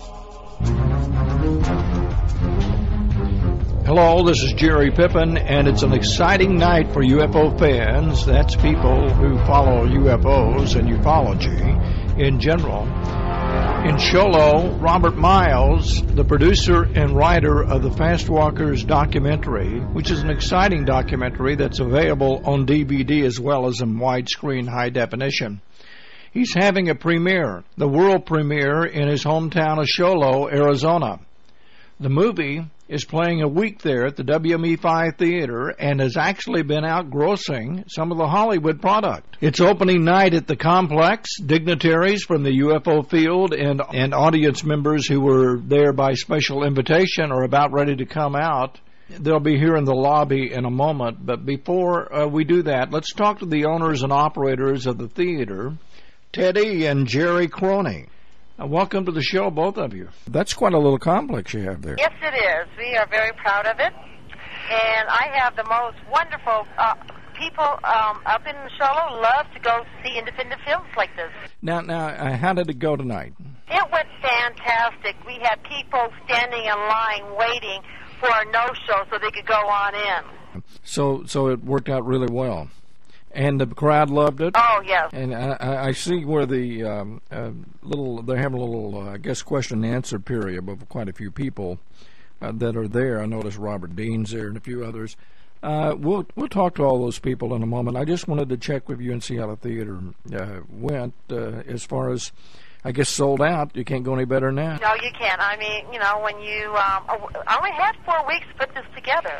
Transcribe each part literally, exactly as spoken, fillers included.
Hello, this is Jerry Pippin, and it's an exciting night for U F O fans. That's people who follow U F Os and ufology in general. In Show Low, Robert Miles, the producer and writer of the Fast Walkers documentary, which is an exciting documentary that's available on D V D as well as in widescreen high definition. He's having a premiere, the world premiere, in his hometown of Show Low, Arizona. The movie is playing a week there at the W M E five Theater and has actually been outgrossing some of the Hollywood product. It's opening night at the complex. Dignitaries from the U F O field and, and audience members who were there by special invitation are about ready to come out. They'll be here in the lobby in a moment. But before uh, we do that, let's talk to the owners and operators of the theater, Teddy and Jerry Croney. Uh, welcome to the show, both of you. That's quite a little complex you have there. Yes, it is. We are very proud of it. And I have the most wonderful uh, people um, up in Charlotte love to go see independent films like this. Now, now, uh, how did it go tonight? It went fantastic. We had people standing in line waiting for a no-show so they could go on in. So, so it worked out really well. And the crowd loved it? Oh, yes. And I, I see where the um, uh, little, they're having a little, uh, I guess, question and answer period of quite a few people uh, that are there. I noticed Robert Dean's there and a few others. Uh, we'll we'll talk to all those people in a moment. I just wanted to check with you and see how the theater uh, went uh, as far as, I guess, sold out. You can't go any better than that. No, you can't. I mean, you know, when you, um, I only had four weeks to put this together.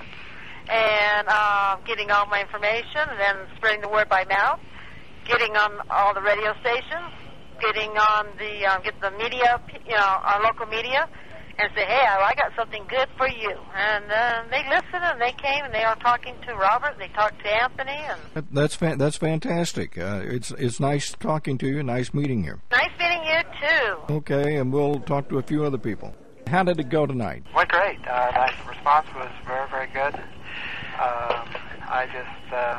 And uh, getting all my information, and then spreading the word by mouth, getting on all the radio stations, getting on the um, get the media, you know, our local media, and say, hey, I got something good for you. And uh, they listened, and they came, and they are talking to Robert, and they talked to Anthony, and that's fa- that's fantastic. Uh, it's it's nice talking to you, nice meeting you. Nice meeting you too. Okay, and we'll talk to a few other people. How did it go tonight? Went great. Uh, nice response was very very good. Um, I just uh,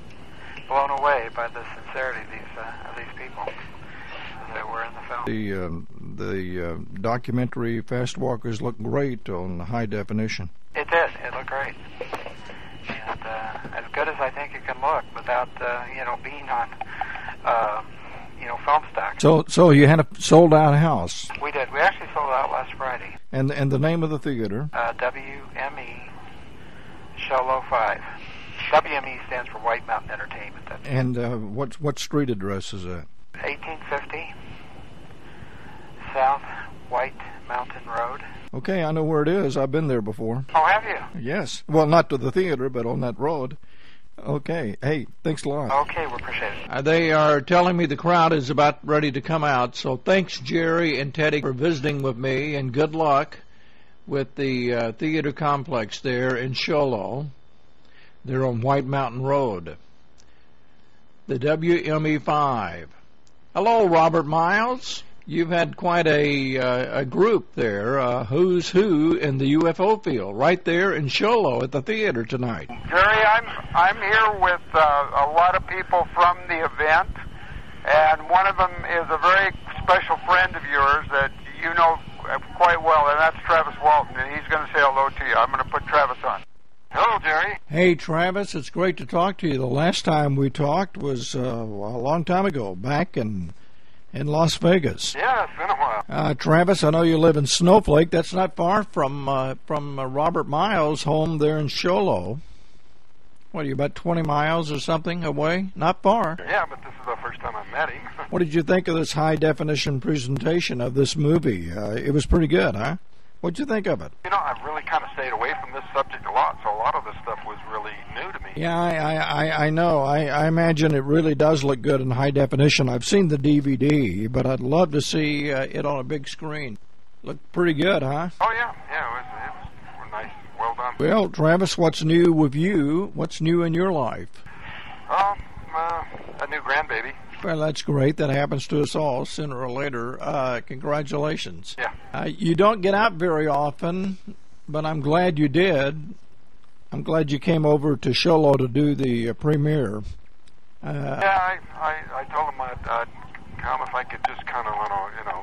blown away by the sincerity of these uh, of these people that were in the film. The uh, the uh, documentary Fast Walkers looked great on high definition. It did. It looked great, and uh, as good as I think it can look without uh, you know being on uh, you know film stock. So so you had a sold out house. We did. We actually sold out last Friday. And and the name of the theater? Uh, W M E. Show Low five. W M E stands for White Mountain Entertainment. That's and uh, what what street address is that? eighteen fifty South White Mountain Road. Okay, I know where it is. I've been there before. Oh, have you? Yes. Well, not to the theater, but on that road. Okay. Hey, thanks a lot. Okay, we appreciate it. Uh, they are telling me the crowd is about ready to come out. So thanks, Jerry and Teddy, for visiting with me, and good luck with the uh, theater complex there in Show Low. They're on White Mountain Road. The W M E five. Hello, Robert Miles. You've had quite a uh, a group there, uh, who's who in the U F O field, right there in Show Low at the theater tonight. Jerry, I'm I'm here with uh, a lot of people from the event, and one of them is a very special friend of yours that you know quite well, and that's Travis Walton, and he's going to say hello to you. I'm going to put Travis on. Hello, Jerry. Hey, Travis, it's great to talk to you. The last time we talked was uh, a long time ago, back in in Las Vegas. Yeah, it's been a while. Uh, Travis, I know you live in Snowflake. That's not far from uh, from uh, Robert Miles' home there in Show Low. What are you, about twenty miles or something away? Not far. Yeah, but this is the first time I met him. What did you think of this high-definition presentation of this movie? Uh, it was pretty good, huh? What did you think of it? You know, I've really kind of stayed away from this subject a lot, so a lot of this stuff was really new to me. Yeah, I I, I know. I, I imagine it really does look good in high definition. I've seen the D V D, but I'd love to see uh, it on a big screen. Looked pretty good, huh? Oh, yeah. Yeah, it was, it was nice. Well done. Well, Travis, what's new with you? What's new in your life? Um, uh, a new grandbaby. Well, that's great. That happens to us all sooner or later. Uh, congratulations. Yeah. Uh, you don't get out very often, but I'm glad you did. I'm glad you came over to Show Low to do the uh, premiere. Uh, yeah, I, I, I told him I'd, I'd come if I could just kind of, you know,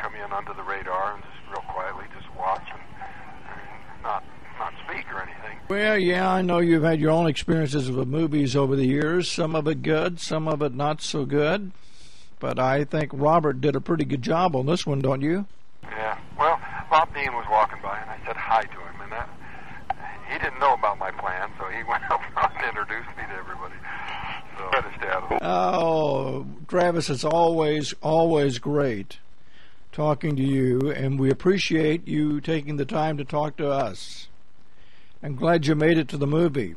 come in under the radar and just real quietly just watch and, and not not speak or anything. Well, yeah, I know you've had your own experiences with movies over the years. Some of it good, some of it not so good. But I think Robert did a pretty good job on this one, don't you? Yeah. Well, Bob Dean was walking by, and I said hi to him, and that, he didn't know about my plan, so he went up and introduced me to everybody. So I had to stay out of it. Oh, Travis, it's always, always great talking to you, and we appreciate you taking the time to talk to us. I'm glad you made it to the movie.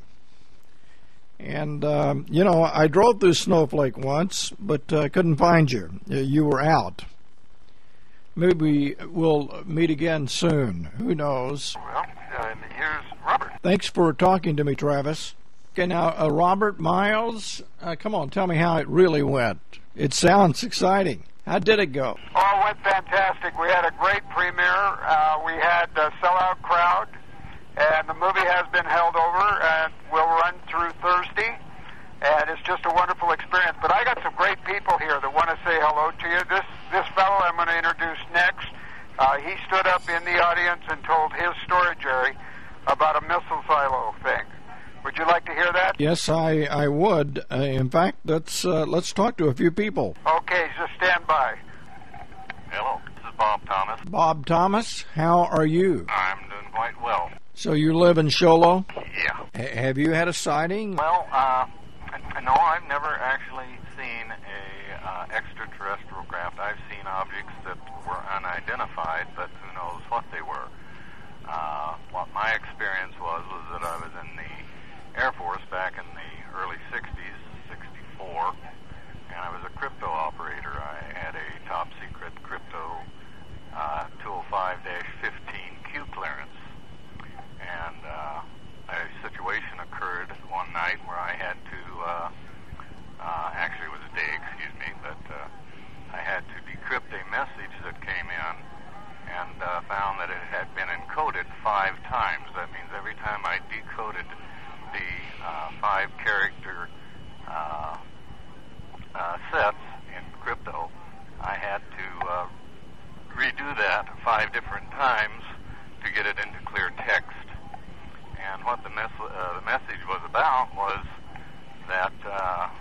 And, um, you know, I drove through Snowflake once, but I uh, couldn't find you. You were out. Maybe we'll meet again soon. Who knows? Well, uh, here's Robert. Thanks for talking to me, Travis. Okay, now, uh, Robert Miles, uh, come on, tell me how it really went. It sounds exciting. How did it go? Oh, it went fantastic. We had a great premiere. Uh, we had a sellout crowd. And the movie has been held over and will run through Thursday. And it's just a wonderful experience. But I got some great people here that want to say hello to you. This this fellow I'm going to introduce next, uh, he stood up in the audience and told his story, Jerry, about a missile silo thing. Would you like to hear that? Yes, I, I would. Uh, in fact, let's, uh, let's talk to a few people. Okay, just stand by. Hello, this is Bob Thomas. Bob Thomas, how are you? I'm doing quite well. So you live in Show Low? Yeah. H- have you had a sighting? Well, uh, no, I've never actually seen a uh, extraterrestrial craft. I've seen objects that were unidentified, but who knows what they were. Uh, what my experience was was that I was in the Air Force back in the early sixties, sixty-four, and I was a crypto operator. I had a top secret crypto uh, two oh five dash fifteen Q clearance. And uh, a situation occurred one night where I had to, uh, uh, actually it was a day, excuse me, but uh, I had to decrypt a message that came in and uh, found that it had been encoded five times. That means every time I decoded the uh, five character uh, uh, sets in crypto, I had to uh, redo that five different times to get it into clear text. And what the, mes- uh, the message was about was that uh,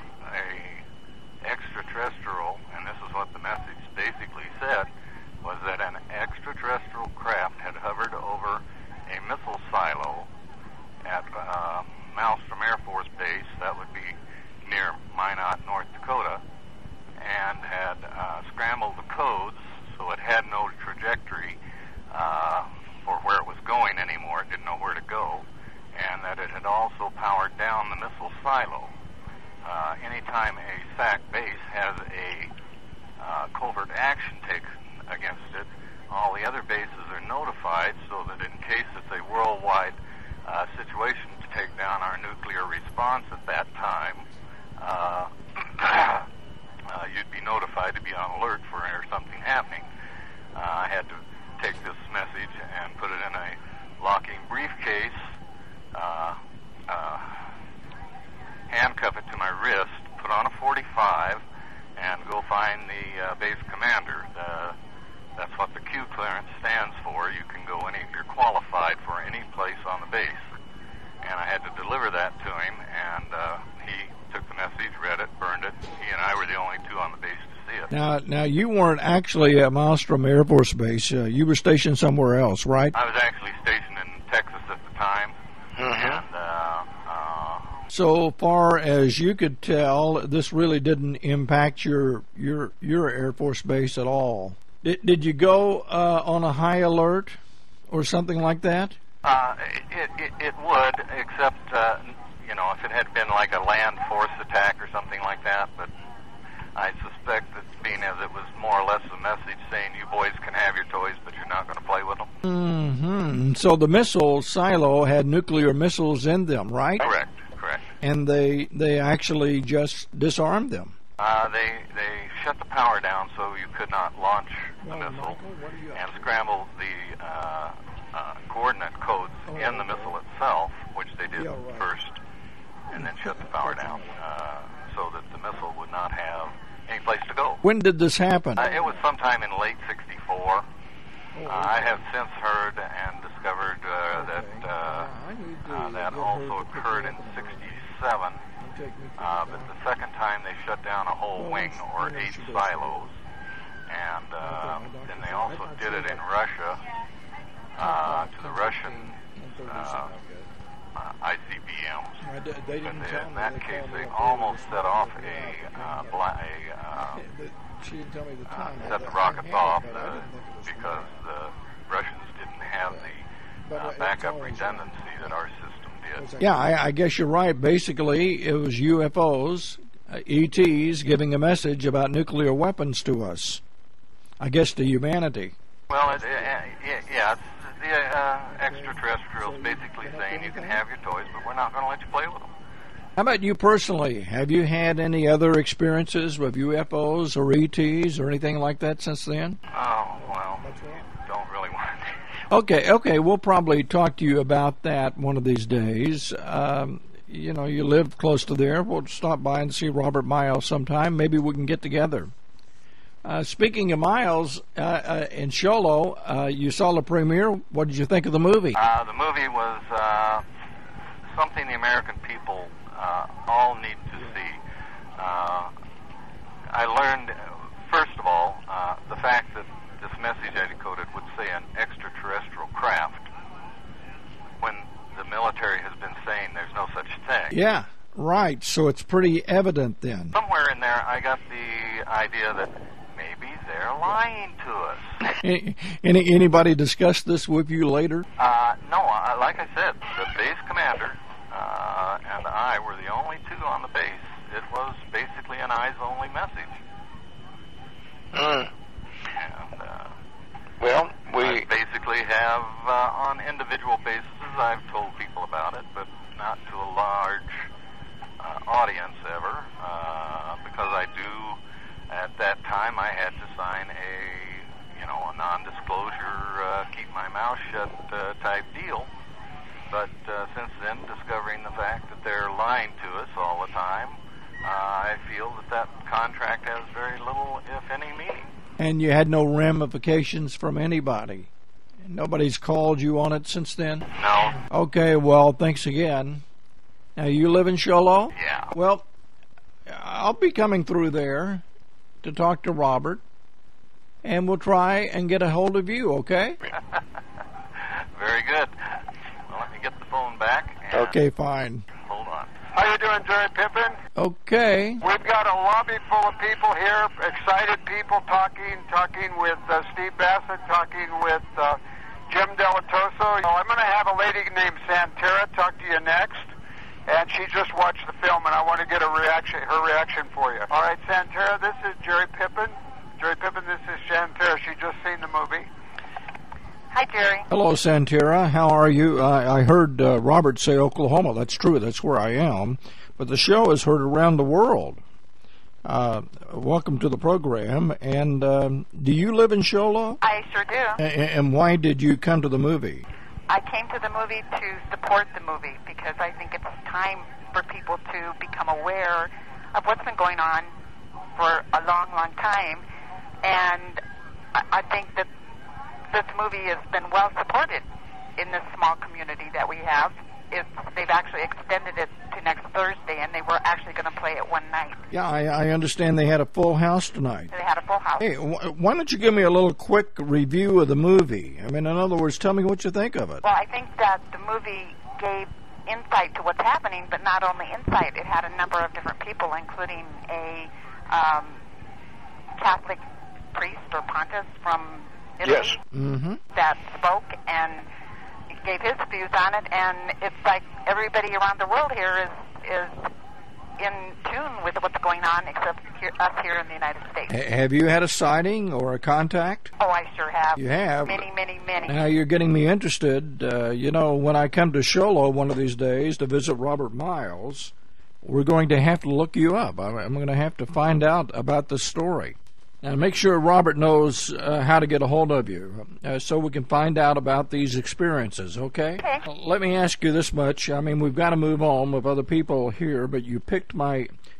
a extraterrestrial, and this is what the message basically said, was that an extraterrestrial craft had hovered over a missile silo at uh, Malmstrom Air Force Base, that would be near Minot, North Dakota, and had uh, scrambled the codes so it had no trajectory uh, for where it was going anymore. It didn't know where to go, and that it had also powered down the missile silo. Uh, anytime a S A C base has a uh, covert action taken against it, all the other bases are notified so that in case it's a worldwide uh, situation to take down our nuclear response at that time, uh, uh, you'd be notified to be on alert for something happening. Uh, I had to take this message and put it in a locking briefcase, uh, uh, handcuff it to my wrist, put on a forty-five, and go find the uh, base commander. The, that's what the Q clearance stands for. You can go any, you're qualified for any place on the base. And I had to deliver that to him, and uh, he took the message, read it, burned it. He and I were the only two on the base to see it. Now, now you weren't actually at Malmstrom Air Force Base. Uh, you were stationed somewhere else, right? I was actually stationed in Texas at the time. Mm-hmm. And, uh, uh, so far as you could tell, this really didn't impact your your your Air Force base at all. Did did you go uh, on a high alert or something like that? Uh, it, it it would, except uh, you know, if it had been like a land force attack or something like that. But I suspect that, being as it was more or less a message saying you boys can have your toys, but you're not going to play with them. Mm-hmm. So the missile silo had nuclear missiles in them, right? Correct. Correct. And they they actually just disarmed them. Uh, they they shut the power down so you could not launch the well, missile, Michael, and scrambled the uh, uh, coordinate codes oh, in the missile itself, which they did yeah, right. first, and then shut the power down uh, so that the missile would not have any place to go. When did this happen? Uh, it was sometime in late sixty-four. before. Uh, I have since heard and discovered uh, that uh, uh, that also occurred in sixty-seven, uh, but the second time they shut down a whole wing or eight silos, and uh, then they also did it in Russia uh, to the Russian uh, uh, I C B Ms. But they, in that case, they almost set off a, uh, bla- a uh, She didn't tell me the time. Uh, set the rockets off uh, because the Russians didn't have the uh, backup redundancy that our system did. Yeah, I, I guess you're right. Basically, it was U F Os, uh, E Ts, giving a message about nuclear weapons to us. I guess to humanity. Well, it, uh, yeah, it's the uh, extraterrestrials basically saying you can have your toys, but we're not going to let you play with them. How about you personally? Have you had any other experiences with U F Os or E Ts or anything like that since then? Oh, well, don't really want to. Okay, okay, we'll probably talk to you about that one of these days. Um, you know, you live close to there. We'll stop by and see Robert Miles sometime. Maybe we can get together. Uh, speaking of Miles, uh, uh, in Show Low, uh, you saw the premiere. What did you think of the movie? Uh, the movie was uh, something the American people uh, all need to see. Uh, I learned, first of all, uh, the fact that this message I decoded would say an extraterrestrial craft when the military has been saying there's no such thing. Yeah, right. So it's pretty evident then. Somewhere in there I got the idea that maybe they're lying to us. Any, any anybody discuss this with you later? Uh, no, uh, like I said, the base commander uh, and I were the only two on the base. It was basically an eyes-only message. Mm. And, uh, Well, we I basically have, uh, on individual bases, I've told people about it, but not to a large uh, audience ever, uh, because I do, at that time, I had to sign a, you know, a non-disclosure, uh, keep my mouth shut uh, type deal. But uh, since then, discovering the fact that they're lying to us all the time, uh, I feel that that contract has very little, if any, meaning. And you had no ramifications from anybody? Nobody's called you on it since then? No. Okay, well, thanks again. Now, you live in Show Low? Yeah. Well, I'll be coming through there to talk to Robert, and we'll try and get a hold of you, okay? Very good. Well, let me get the phone back. And Okay, fine. hold on. How you doing, Jerry Pippin? Okay. We've got a lobby full of people here, excited people talking, talking with uh, Steve Bassett, talking with uh, Jim Delatoso. I'm going to have a lady named Santera talk to you next, and she just watched the film, and I want to get a reaction, her reaction for you. All right, Santera, this is Jerry Pippin. Jerry Pippin, this is Santera. She just seen the movie. Hi, Jerry. Hello, Santera. How are you? I, I heard uh, Robert say Oklahoma. That's true. That's where I am. But the show is heard around the world. Uh, welcome to the program. And um, do you live in Show Low? I sure do. A- and why did you come to the movie? I came to the movie to support the movie because I think it's time for people to become aware of what's been going on for a long, long time. And I, I think that this movie has been well supported in this small community that we have. It's, they've actually extended it to next Thursday, and they were actually going to play it one night. Yeah, I, I understand they had a full house tonight. They had a full house. Hey, wh- why don't you give me a little quick review of the movie? I mean, in other words, tell me what you think of it. Well, I think that the movie gave insight to what's happening, but not only insight. It had a number of different people, including a um, Catholic priest or pontiff from Italy Yes. Mm-hmm. that spoke and gave his views on it, and it's like everybody around the world here is is in tune with what's going on, except here, us here in the United States. H- have you had a sighting or a contact? Oh, I sure have. You have? Many, many, many. Now you're getting me interested. Uh, you know, when I come to Show Low one of these days to visit Robert Miles, we're going to have to look you up. I'm, I'm going to have to find out about this story. Now, make sure Robert knows uh, how to get a hold of you uh, so we can find out about these experiences, okay? Okay. Let me ask you this much. I mean, we've got to move on with other people here, but you picked my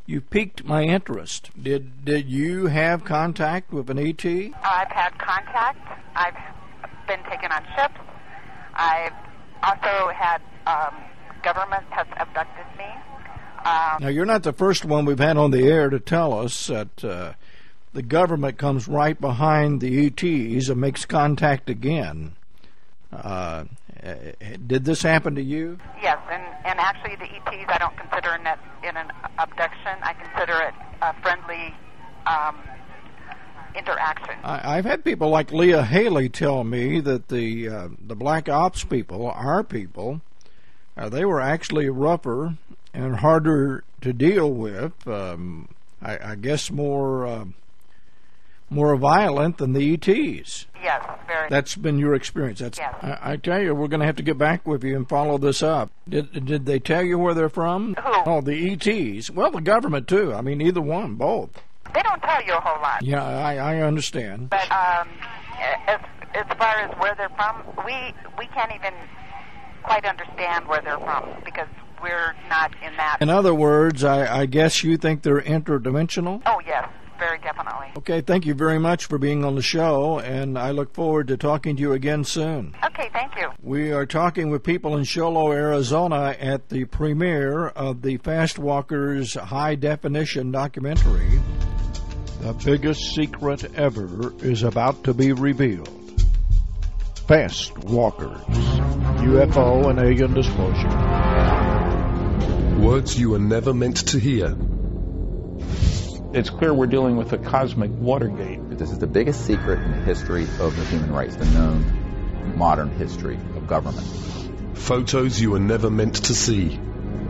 You piqued my interest. Did did you have contact with an E T? I've had contact. I've been taken on ships. I've also had um, government has abducted me. Um, now, you're not the first one we've had on the air to tell us that uh, the government comes right behind the E Ts and makes contact again. Uh, did this happen to you? Yes, and, and actually the E Ts I don't consider in, it, in an abduction. I consider it a friendly um, interaction. I, I've had people like Leah Haley tell me that the uh, the Black Ops people, our people, uh, they were actually rougher and harder to deal with. Um, I, I guess more uh, more violent than the E Ts. Yes, very. That's been your experience. That's. Yes. I, I tell you, we're going to have to get back with you and follow this up. Did did they tell you where they're from? Who? Oh, the E Ts. Well, the government too. I mean, either one, both. They don't tell you a whole lot. Yeah, I, I understand. But um, as as far as where they're from, we we can't even quite understand where they're from because we're not in that. In other words, I, I guess you think they're interdimensional? Oh, yes, very definitely. Okay, thank you very much for being on the show, and I look forward to talking to you again soon. Okay, thank you. We are talking with people in Show Low, Arizona at the premiere of the Fast Walkers High Definition documentary. The biggest secret ever is about to be revealed. Fast Walkers, U F O and alien disclosure. Words you were never meant to hear. It's clear we're dealing with a cosmic Watergate. This is the biggest secret in the history of the human race, the known modern history of government. Photos you were never meant to see.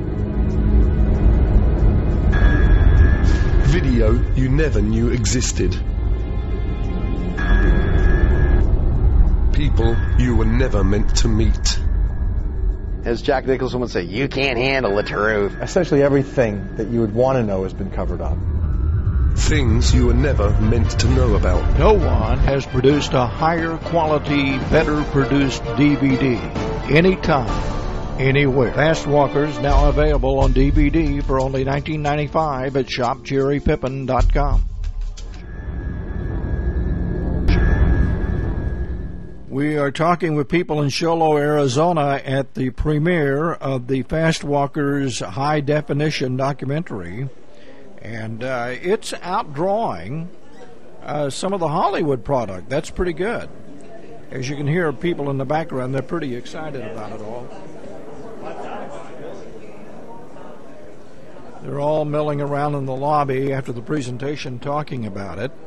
Video you never knew existed. People you were never meant to meet. As Jack Nicholson would say, you can't handle the truth. Essentially everything that you would want to know has been covered up. Things you were never meant to know about. No one has produced a higher quality, better produced D V D. Anytime, anywhere. Fast Walkers now available on D V D for only nineteen ninety-five dollars at shop jerry pippin dot com. We are talking with people in Show Low, Arizona at the premiere of the Fast Walkers High Definition documentary. And uh, it's outdrawing uh, some of the Hollywood product. That's pretty good. As you can hear people in the background, they're pretty excited about it all. They're all milling around in the lobby after the presentation talking about it.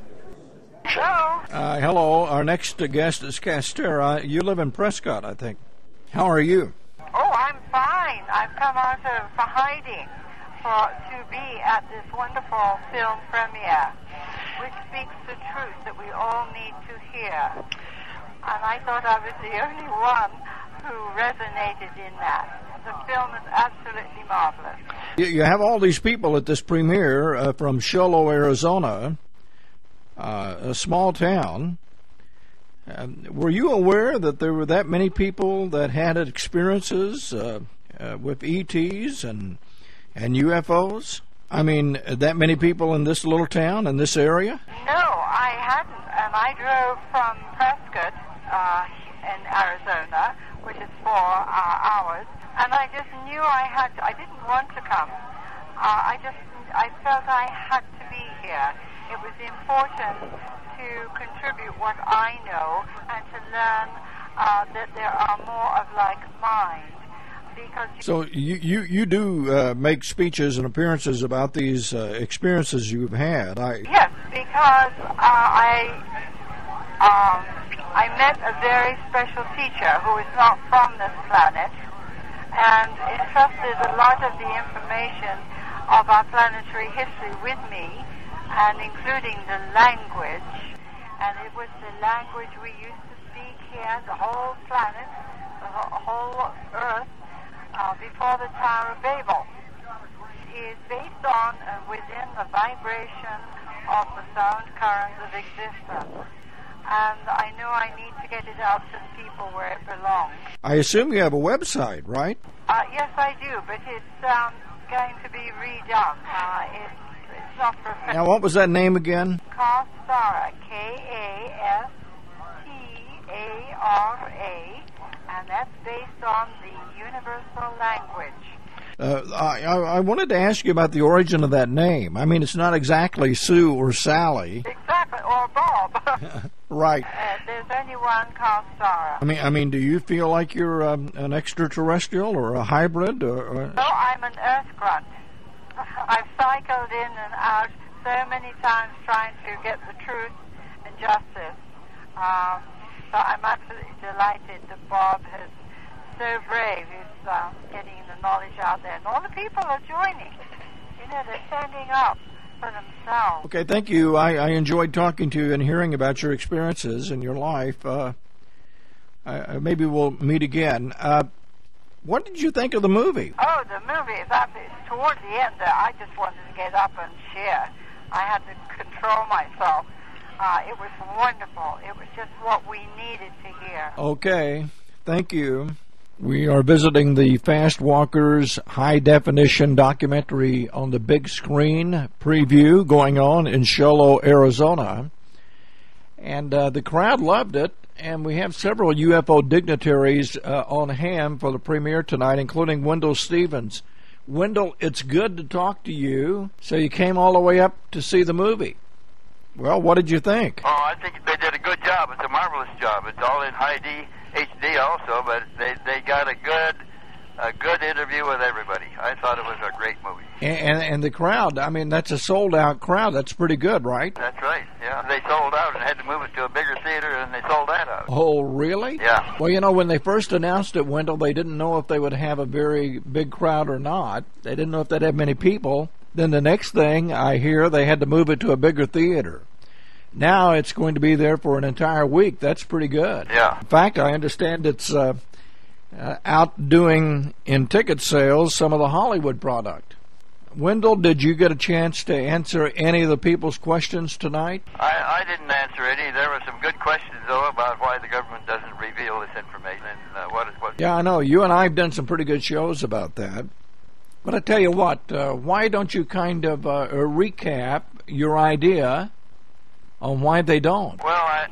Hello. Uh, hello. Our next guest is Castera. You live in Prescott, I think. How are you? Oh, I'm fine. I've come out of hiding for to be at this wonderful film premiere, which speaks the truth that we all need to hear. And I thought I was the only one who resonated in that. The film is absolutely marvelous. You, you have all these people at this premiere uh, from Show Low, Arizona. Uh, a small town. Um, were you aware that there were that many people that had experiences uh, uh, with E Ts and and U F Os? I mean, that many people in this little town, in this area? No, I hadn't. And I drove from Prescott uh, in Arizona, which is four uh, hours, and I just knew I had to, I didn't want to come. Uh, I just, I felt I had to be here. It was important to contribute what I know and to learn uh, that there are more of like mind. Because so you you, you do uh, make speeches and appearances about these uh, experiences you've had. I yes, because uh, I um, I met a very special teacher who is not from this planet and entrusted a lot of the information of our planetary history with me, and including the language, and it was the language we used to speak here, the whole planet, the whole Earth, uh, before the Tower of Babel. It is based on and within the vibration of the sound currents of existence. And I know I need to get it out to the people where it belongs. I assume you have a website, right? Uh, yes, I do, but it's um, going to be redone. Uh, it's, it's not professional. Now, what was that name again? Carl Starra, K A S T A R A, and that's based on the universal language. Uh, I, I wanted to ask you about the origin of that name. I mean, it's not exactly Sue or Sally. Exactly, or Bob. Right. Uh, there's only one called Sarah. I mean, I mean, do you feel like you're um, an extraterrestrial or a hybrid? Or, or... No, I'm an earth grunt. I've cycled in and out so many times trying to get the truth and justice. Um, so I'm absolutely delighted that Bob is so brave. He's uh, getting the knowledge out there. And all the people are joining. You know, they're standing up for themselves. Okay, thank you. I, I enjoyed talking to you and hearing about your experiences in your life. Uh, I, maybe we'll meet again. Uh, what did you think of the movie? Oh, the movie is absolutely... Toward the end there, I just wanted to get up and cheer. I had to control myself. Uh, it was wonderful. It was just what we needed to hear. Okay, thank you. We are visiting the Fast Walkers high-definition documentary on the big screen preview going on in Show Low, Arizona. And uh, the crowd loved it, and we have several U F O dignitaries uh, on hand for the premiere tonight, including Wendell Stevens. Wendell, it's good to talk to you. So you came all the way up to see the movie. Well, what did you think? Oh, I think they did a good job. It's a marvelous job. It's all in high D, H D also, but they they got a good a good interview with everybody. I thought it was a great movie. And, and, and the crowd, I mean, that's a sold-out crowd. That's pretty good, right? That's right, yeah. They sold out and had to move it to a bigger theater, and they sold that out. Oh, really? Yeah. Well, you know, when they first announced it, Wendell, they didn't know if they would have a very big crowd or not. They didn't know if they'd have many people. Then the next thing I hear, they had to move it to a bigger theater. Now it's going to be there for an entire week. That's pretty good. Yeah. In fact, I understand it's uh, uh, outdoing in ticket sales some of the Hollywood product. Wendell, did you get a chance to answer any of the people's questions tonight? I, I didn't answer any. There were some good questions, though, about why the government doesn't reveal this information and uh, what is what. Yeah, I know. You and I have done some pretty good shows about that. But I tell you what, uh, why don't you kind of uh, recap your idea on why they don't? Well, I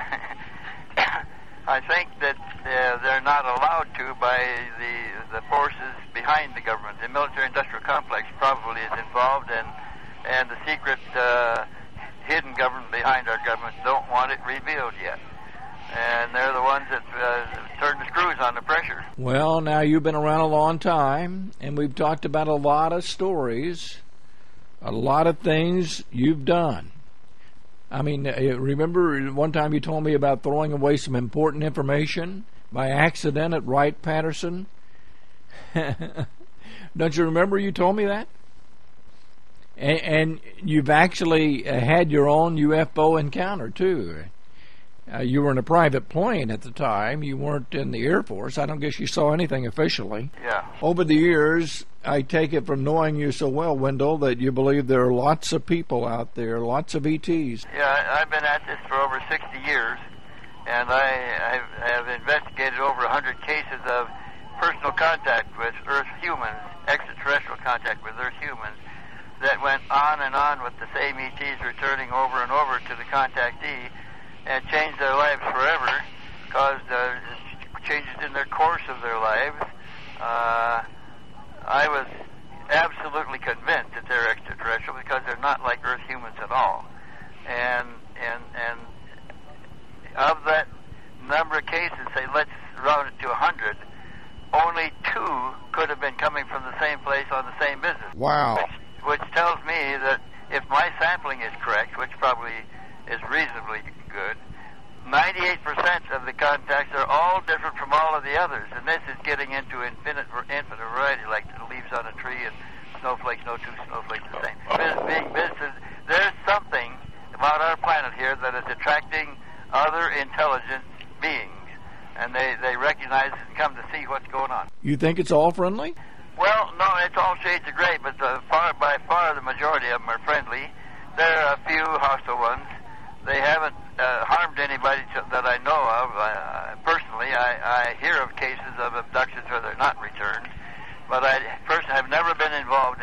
uh, I think that uh, they're not allowed to by the the forces behind the government. The military-industrial complex probably is involved, and and the secret uh, hidden government behind our government don't want it revealed yet. And they're the ones that uh, turn the screws on the pressure. Well, now you've been around a long time, and we've talked about a lot of stories, a lot of things you've done. I mean, remember one time you told me about throwing away some important information by accident at Wright-Patterson? Don't you remember you told me that? And, and you've actually had your own U F O encounter, too. Uh, you were in a private plane at the time. You weren't in the Air Force. I don't guess you saw anything officially. Yeah. Over the years, I take it from knowing you so well, Wendell, that you believe there are lots of people out there, lots of E Ts. Yeah, I've been at this for over sixty years, and I I've, have investigated over one hundred cases of personal contact with Earth humans, extraterrestrial contact with Earth humans, that went on and on with the same E Ts returning over and over to the contactee, and changed their lives forever, caused uh, changes in their course of their lives. Uh, I was absolutely convinced that they're extraterrestrial because they're not like Earth humans at all. And and and of that number of cases, say let's round it to a hundred, only two could have been coming from the same place on the same business. Wow. Which, which tells me that if my sampling is correct, which probably is reasonably good, ninety-eight percent of the contacts are all different from all of the others, and this is getting into infinite infinite variety, like the leaves on a tree and snowflakes, no two snowflakes the same. Being business, there's something about our planet here that is attracting other intelligent beings, and they, they recognize and come to see what's going on. You think it's all friendly? Well, no, it's all shades of gray, but the far, by far the majority of them are friendly. There are a few hostile ones. They haven't uh, harmed anybody to, that I know of. Uh, personally, I, I hear of cases of abductions where they're not returned, but I personally have never been involved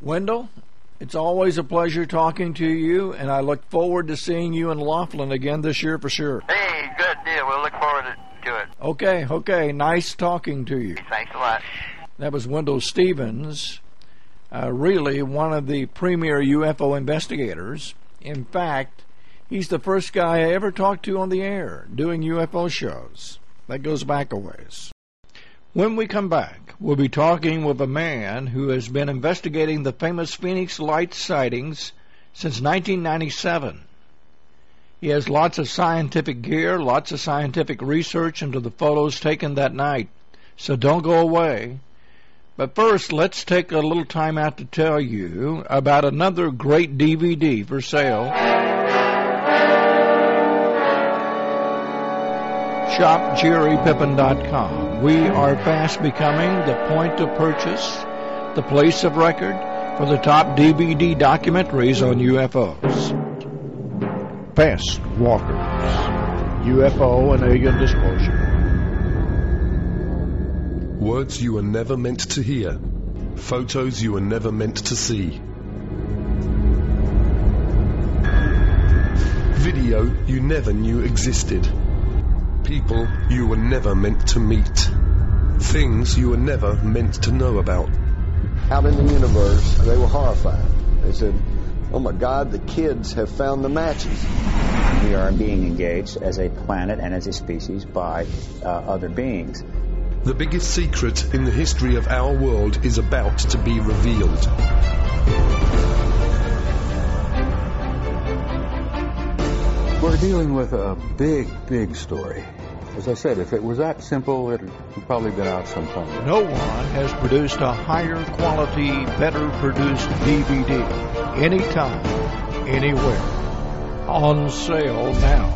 Wendell, it's always a pleasure talking to you, and I look forward to seeing you in Laughlin again this year for sure. Hey, good deal. We'll look forward to it. Okay, okay. Nice talking to you. Thanks a lot. That was Wendell Stevens, uh, really one of the premier U F O investigators. In fact, he's the first guy I ever talked to on the air doing U F O shows. That goes back a ways. When we come back, we'll be talking with a man who has been investigating the famous Phoenix Lights sightings since nineteen ninety-seven. He has lots of scientific gear, lots of scientific research into the photos taken that night. So don't go away. But first, let's take a little time out to tell you about another great D V D for sale. shop jerry pippen dot com. We are fast becoming the point of purchase, the place of record for the top D V D documentaries on U F Os. Fast Walkers, U F O and Alien Disclosure. Words you were never meant to hear. Photos you were never meant to see. Video you never knew existed. People you were never meant to meet. Things you were never meant to know about. Out in the universe, they were horrified. They said, oh my God, the kids have found the matches. We are being engaged as a planet and as a species by uh, other beings. The biggest secret in the history of our world is about to be revealed. We're dealing with a big, big story. As I said, if it was that simple, it would probably been out sometime. No one has produced a higher quality, better produced D V D anytime, anywhere. On sale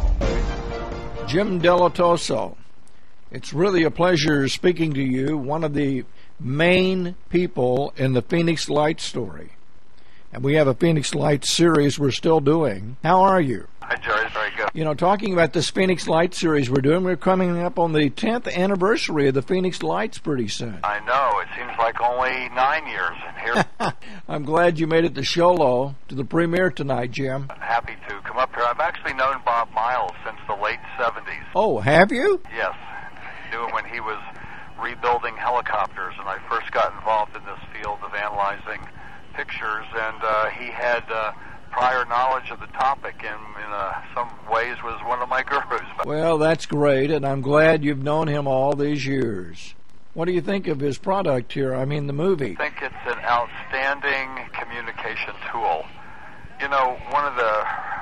now. Jim Dilettoso. It's really a pleasure speaking to you, one of the main people in the Phoenix Lights story. And we have a Phoenix Lights series we're still doing. How are you? Hi, Jerry. Very good. You know, talking about this Phoenix Lights series we're doing, we're coming up on the tenth anniversary of the Phoenix Lights pretty soon. I know. It seems like only nine years. And here, I'm glad you made it to Sholo, to the premiere tonight, Jim. I'm happy to come up here. I've actually known Bob Miles since the late seventies. Oh, have you? Yes. Knew him when he was rebuilding helicopters, and I first got involved in this field of analyzing pictures, and uh, he had uh, prior knowledge of the topic, and in uh, some ways was one of my gurus. Well, that's great, and I'm glad you've known him all these years. What do you think of his product here? I mean, the movie. I think it's an outstanding communication tool. You know, one of the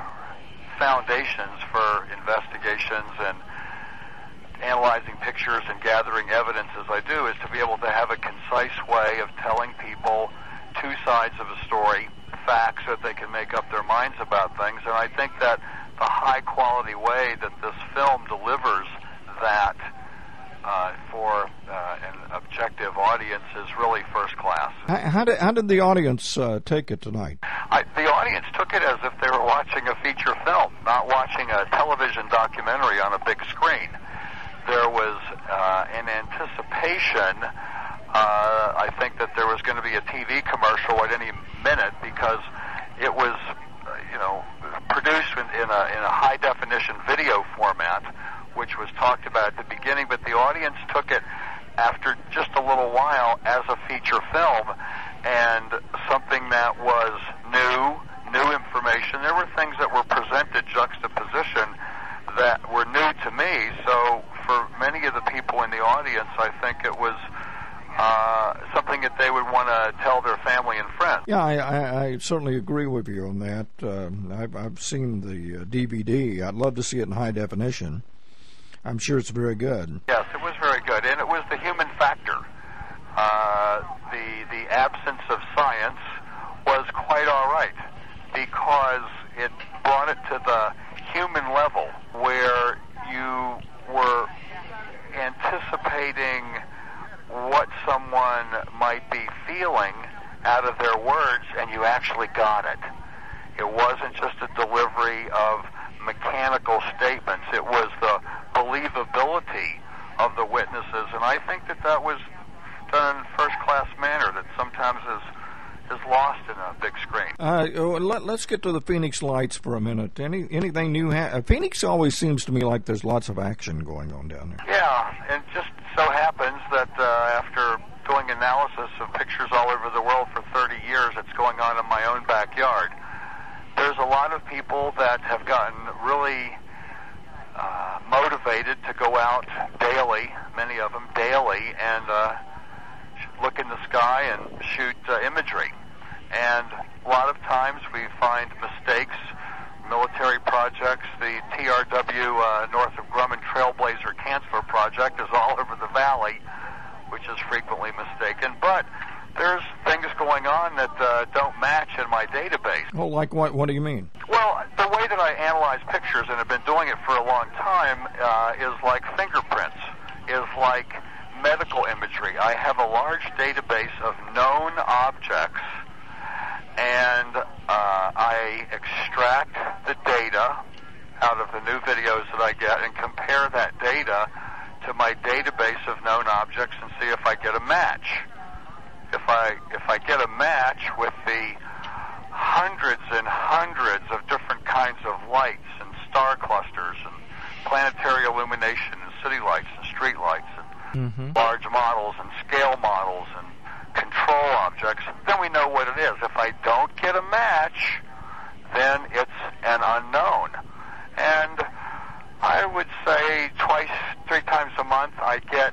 foundations for investigations and analyzing pictures and gathering evidence as I do is to be able to have a concise way of telling people two sides of a story, facts that they can make up their minds about things. And I think that the high quality way that this film delivers that uh, for uh, an objective audience is really first class. How, how, did, how did the audience uh, take it tonight? I, the audience took it as if they were watching a feature film, not watching a television documentary on a big screen. There was uh, an anticipation. Uh, I think that there was going to be a T V commercial at any minute because it was, uh, you know, produced in, in a in a high definition video format, which was talked about at the beginning. But the audience took it after just a little while as a feature film and something that was new, new information. There were things that were presented juxtaposition that were new to me. So for many of the people in the audience, I think it was uh, something that they would want to tell their family and friends. Yeah, I, I, I certainly agree with you on that. Uh, I've, I've seen the uh, D V D. I'd love to see it in high definition. I'm sure it's very good. Yes, it was very good, and it was the human factor. Uh, the the absence of science was quite all right because it brought it to the human level where you were anticipating what someone might be feeling out of their words, and you actually got it. It wasn't just a delivery of mechanical statements. It was the believability of the witnesses, and I think that that was done in first-class manner that sometimes is is lost in a big screen. Uh, let, let's get to the Phoenix Lights for a minute. Any anything new? Ha- uh, Phoenix always seems to me like there's lots of action going on down there. Yeah, and just so happens that uh, after doing analysis of pictures all over the world for thirty years, it's going on in my own backyard. There's a lot of people that have gotten really uh, motivated to go out daily, many of them daily, and uh, look in the sky and shoot uh, imagery. And a lot of times we find mistakes, military projects. The T R W uh, north of Grumman Trailblazer Chancellor project is all over the valley, which is frequently mistaken. But there's things going on that uh, don't match in my database. Well, like what? What do you mean? Well, the way that I analyze pictures, and have been doing it for a long time, uh, is like fingerprints, is like medical imagery. I have a large database of known objects, and uh, I extract the data out of the new videos that I get and compare that data to my database of known objects and see if I get a match. If I if I get a match with the hundreds and hundreds of different kinds of lights and star clusters and planetary illumination and city lights and street lights and mm-hmm. large models and scale models and control objects, then we know what it is. If I don't get a match, then it's an unknown. And I would say twice, three times a month, I get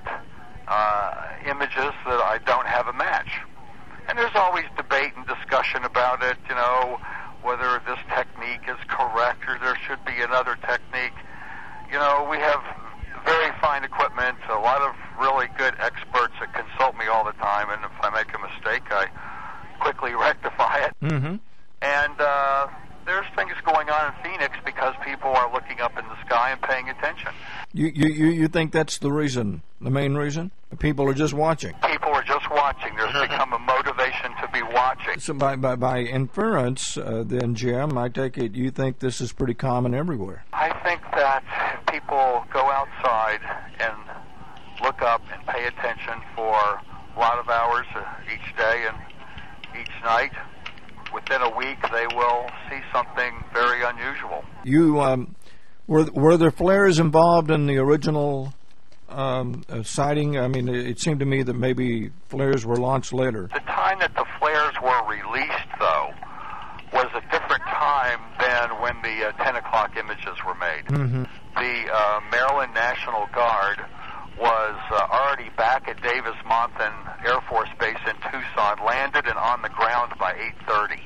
uh, images that I don't have a match. And there's always debate and discussion about it, you know, whether this technique is correct or there should be another technique. You know, we have very fine equipment, a lot of really good experts that consult me all the time, and if I make a mistake, I quickly rectify it. Mm-hmm. And uh, there's things going on in Phoenix because people are looking up in the sky and paying attention. You you you think that's the reason, the main reason? People are just watching. People are just watching. There's become a motivation to be watching. So by by, by inference, uh, then, Jim, I take it you think this is pretty common everywhere. I think that people go outside and look up and pay attention for a lot of hours uh, each day and each night. Within a week, they will see something very unusual. You um, were were there flares involved in the original um, uh, sighting? I mean, it, it seemed to me that maybe flares were launched later. The time that the flares were released, though, was a different time than when the uh, ten o'clock images were made. Mm-hmm. The uh, Maryland National Guard was uh, already back at Davis-Monthan Air Force Base in Tucson, landed and on the ground by eight thirty.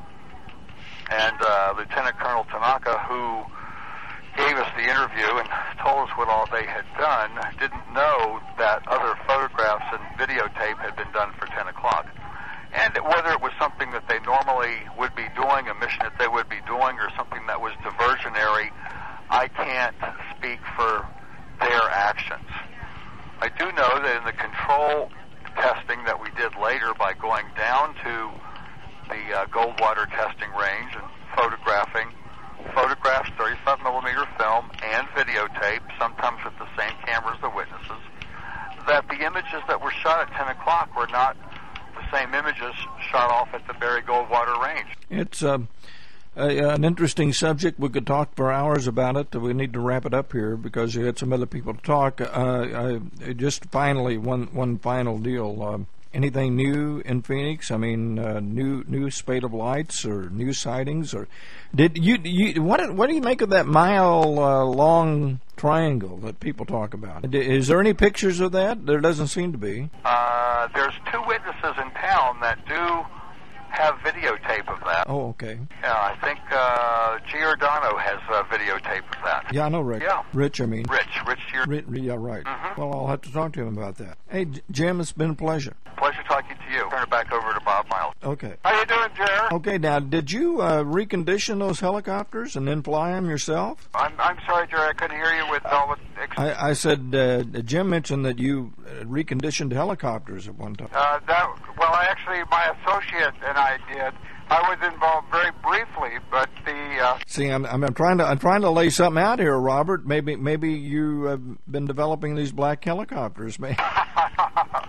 And uh, Lieutenant Colonel Tanaka, who gave us the interview and told us what all they had done, didn't know that other photographs and videotape had been done for ten o'clock. And whether it was something that they normally would be doing, a mission that they would be doing, or something that was diversionary, I can't speak for their actions. I do know that in the control testing that we did later by going down to the uh, Goldwater testing range and photographing, photographs, thirty-five millimeter film, and videotape, sometimes with the same camera as the witnesses, that the images that were shot at ten o'clock were not the same images shot off at the Barry Goldwater range. It's uh, a, an interesting subject. We could talk for hours about it. We need to wrap it up here because you had some other people to talk. Uh, I, just finally, one one final deal. Uh, anything new in Phoenix? I mean, uh, new new spate of lights or new sightings? Or did you you what what do you make of that mile uh, long triangle that people talk about? Is there any pictures of that? There doesn't seem to be. Uh, there's two witnesses in town that do have videotape of that. Oh, okay. Yeah, I think uh, Giordano has uh, videotape of that. Yeah, I know Rick. Yeah. Rich, I mean. Rich, Rich Giordano. Yeah, right. Mm-hmm. Well, I'll have to talk to him about that. Hey, Jim, it's been a pleasure. Pleasure talking to you. Turn it back over to Bob Miles. Okay. How you doing, Jer? Okay, now, did you uh, recondition those helicopters and then fly them yourself? I'm I'm sorry, Jer, I couldn't hear you with all the... Ex- I, I said, uh, Jim mentioned that you uh, reconditioned helicopters at one time. Uh, that, well, actually, my associate and I did. I was involved very briefly, but the uh... see, I'm, I'm trying to I'm trying to lay something out here, Robert. Maybe maybe you have been developing these black helicopters. Maybe.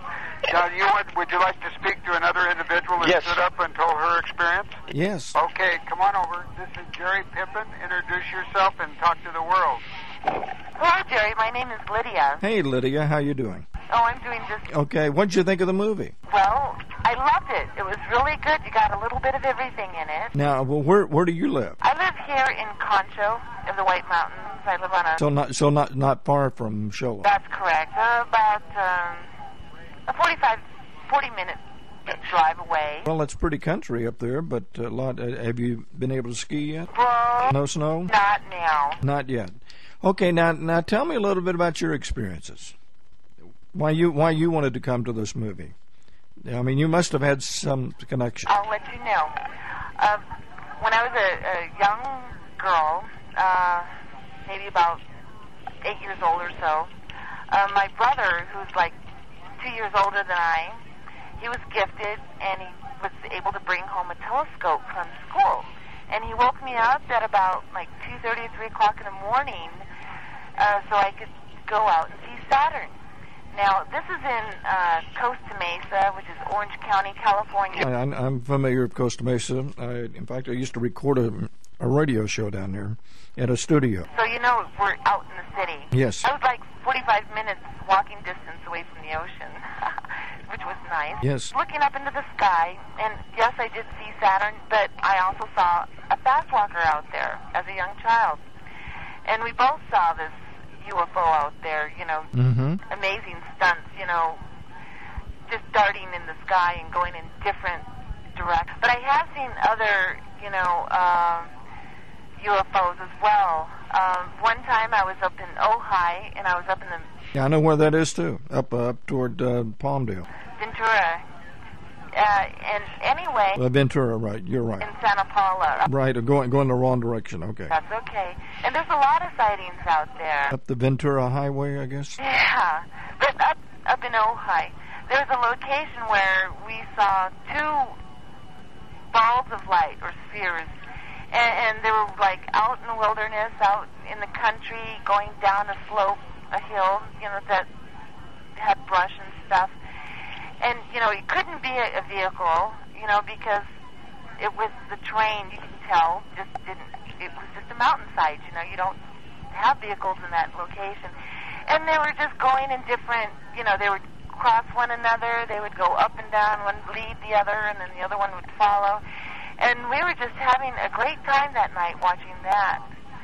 Now, you would, would you like to speak to another individual who Yes. stood up and told her experience? Yes. Okay, come on over. This is Jerry Pippin. Introduce yourself and talk to the world. Hello, Jerry. My name is Lydia. Hey, Lydia, how you doing? Oh, I'm doing just Okay, what'd you think of the movie? well. I loved it. It was really good. You got a little bit of everything in it. Now, well, where where do you live? I live here in Concho, in the White Mountains. I live on a. So not so not not far from Shola. That's correct. Uh, about um, a forty-five, forty minute drive away. Well, it's pretty country up there, but a lot. Uh, have you been able to ski yet? Well, No snow? not now. Not yet. Okay, now now tell me a little bit about your experiences. Why you why you wanted to come to this movie? I mean, you must have had some connection. I'll let you know. Uh, when I was a, a young girl, uh, maybe about eight years old or so, uh, my brother, who's like two years older than I, he was gifted and he was able to bring home a telescope from school. And he woke me up at about like two thirty or three o'clock in the morning uh, so I could go out and see Saturn. Now, this is in uh, Costa Mesa, which is Orange County, California. I, I'm, I'm familiar with Costa Mesa. I, in fact, I used to record a, a radio show down there at a studio. So you know we're out in the city. Yes. I was like forty-five minutes walking distance away from the ocean, which was nice. Yes. Looking up into the sky, and yes, I did see Saturn, but I also saw a fast walker out there as a young child. And we both saw this U F O out there, you know, Mm-hmm. amazing stunts, you know, just darting in the sky and going in different directions. But I have seen other, you know, uh, U F Os as well. Um, one time I was up in Ojai, and I was up in the Yeah, I know where that is too. Up uh, up toward uh, Palmdale. Ventura. Uh, and anyway, Uh, Ventura, right? You're right. in Santa Paula. Right, uh, going going the wrong direction. Okay. That's okay. And there's a lot of sightings out there. Up the Ventura Highway, I guess. Yeah, but up up in Ojai, there's a location where we saw two balls of light or spheres, and, and they were like out in the wilderness, out in the country, going down a slope, a hill, you know, that had brush and stuff. And you know, it couldn't be a, a vehicle, you know, because it was the terrain. You can tell, just didn't. It was just a mountainside. You know, you don't have vehicles in that location. And they were just going in different, you know, they would cross one another, they would go up and down, one would lead the other, and then the other one would follow. And we were just having a great time that night watching that.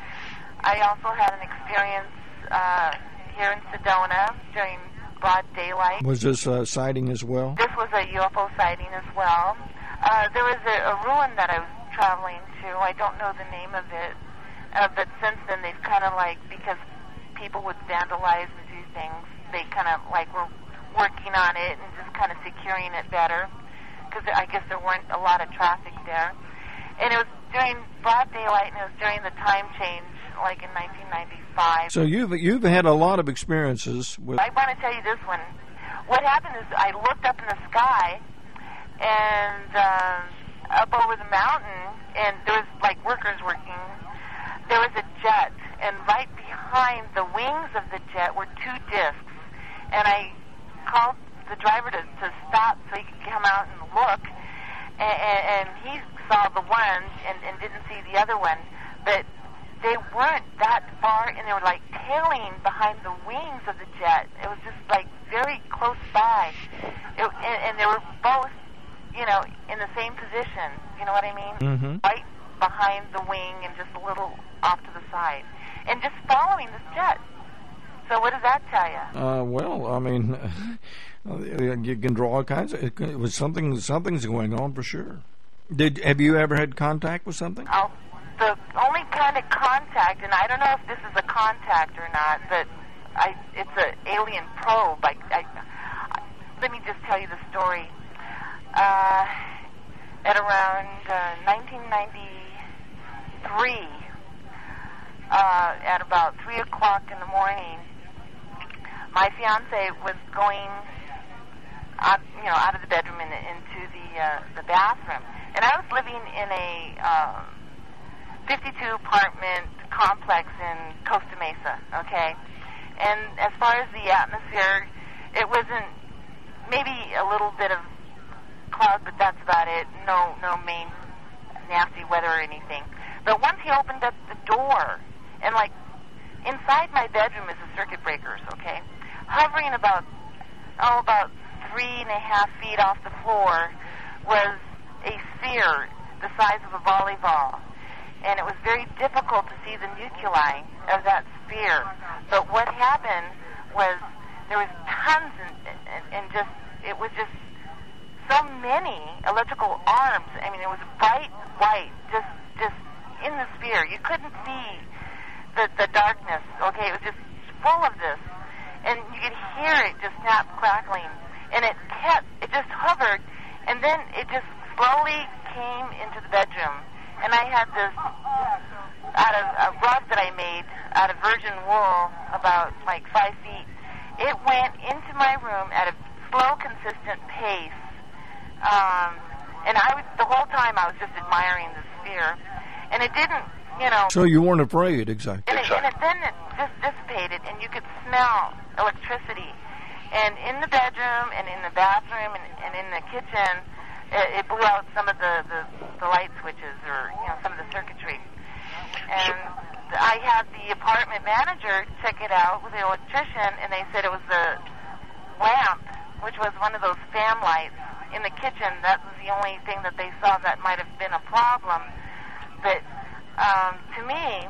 I also had an experience uh, here in Sedona during broad daylight. Was this uh, sighting as well? This was a U F O sighting as well. Uh, there was a, a ruin that I was traveling to. I don't know the name of it, uh, but since then they've kind of like, because people would vandalize and do things, they kind of like were working on it and just kind of securing it better, because I guess there weren't a lot of traffic there. And it was during broad daylight, and it was during the time change, like in nineteen ninety-five. So you've you've had a lot of experiences with. I want to tell you this one. What happened is I looked up in the sky, and uh, up over the mountain, and there was like workers working. There was a jet, and right behind the wings of the jet were two discs. And I called the driver to, to stop so he could come out and look, and, and he saw the one and, and didn't see the other one, but they weren't that far, and they were like tailing behind the wings of the jet. It was just like very close by, it, and, and they were both, you know, in the same position. You know what I mean? Mm-hmm. Right behind the wing and just a little off to the side, and just following this jet. So what does that tell you? Uh, well, I mean, you can draw all kinds of. It was something. Something's going on for sure. Did have you ever had contact with something? Oh, the only kind of contact, and I don't know if this is a contact or not, but I, it's an alien probe. I, I, I, let me just tell you the story. Uh, at around uh, nineteen ninety-three, uh, at about three o'clock in the morning, my fiance was going out, you know, out of the bedroom and into the uh, the bathroom, and I was living in a uh, fifty-two apartment complex in Costa Mesa. Okay, and as far as the atmosphere, it wasn't maybe a little bit of cloud, but that's about it. No, no main nasty weather or anything. But once he opened up the door, and like inside my bedroom is the circuit breakers, okay, hovering about oh about three and a half feet off the floor was a sphere the size of a volleyball, and it was very difficult to see the nuclei of that sphere. But what happened was there was tons and, and, and just it was just so many electrical arms. I mean, it was bright white, just just in the sphere. You couldn't see the the darkness. Okay, it was just full of this, and you could hear it just snap crackling, and it kept it just hovered, and then it just slowly came into the bedroom, and I had this out of a rug that I made out of virgin wool, about like five feet. It went into my room at a slow, consistent pace, um, and I was the whole time I was just admiring the sphere, and it didn't, you know. So you weren't afraid, exactly. And, it, and it, then it just dissipated, and you could smell electricity, and in the bedroom, and in the bathroom, and, and in the kitchen. It, it blew out some of the, the, the light switches, or you know, some of the circuitry. And I had the apartment manager check it out with the electrician, and they said it was the lamp, which was one of those fan lights in the kitchen. That was the only thing that they saw that might have been a problem. But um, to me,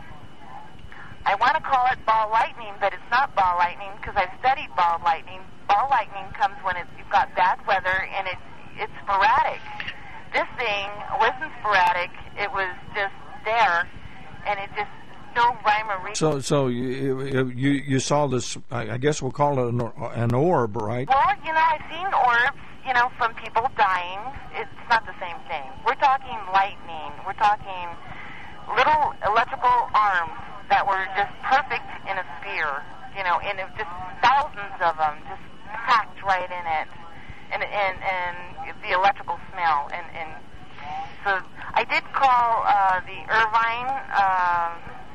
I want to call it ball lightning, but it's not ball lightning because I've studied ball lightning. Ball lightning comes when it's, you've got bad weather and it's it's sporadic. This thing wasn't sporadic. It was just there, and it just no rhyme or reason. So, so you you you saw this? I guess we'll call it an, an orb, right? Well, you know, I've seen orbs, you know, from people dying. It's not the same thing. We're talking lightning. We're talking little electrical arms that were just perfect in a sphere, you know, and it was just thousands of them, just packed right in it. And, and and the electrical smell, and, and so I did call uh, the Irvine uh,